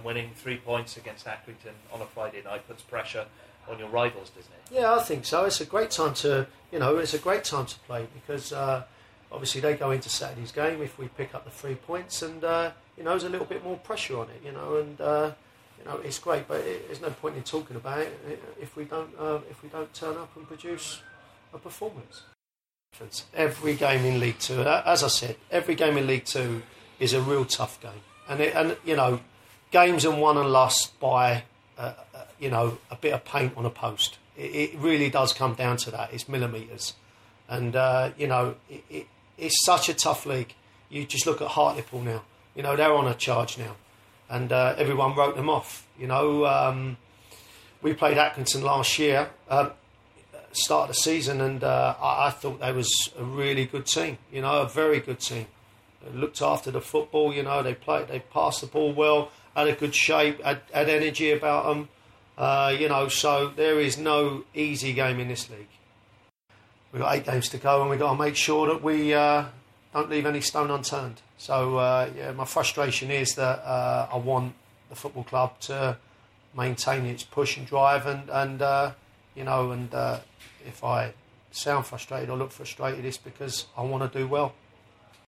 winning 3 points against Accrington on a Friday night puts pressure on your rivals, doesn't it? Yeah, I think so. It's a great time to, it's a great time to play because obviously they go into Saturday's game if we pick up the 3 points, and there's a little bit more pressure on it, and it's great. But there's no point in talking about it if we don't turn up and produce a performance. Every game in League Two, as I said, every game in League Two is a real tough game, and games are won and lost by a bit of paint on a post. It really does come down to that. It's millimetres, and it's such a tough league. You just look at Hartlepool now. They're on a charge now, and everyone wrote them off. We played Accrington last year. Start of the season, and I thought they was a really good team, a very good team. They looked after the football, they passed the ball well, had a good shape, had energy about them, so there is no easy game in this league. We've got 8 games to go, and we've got to make sure that we don't leave any stone unturned. So, my frustration is that I want the football club to maintain its push and drive, and if I sound frustrated or look frustrated, it's because I want to do well.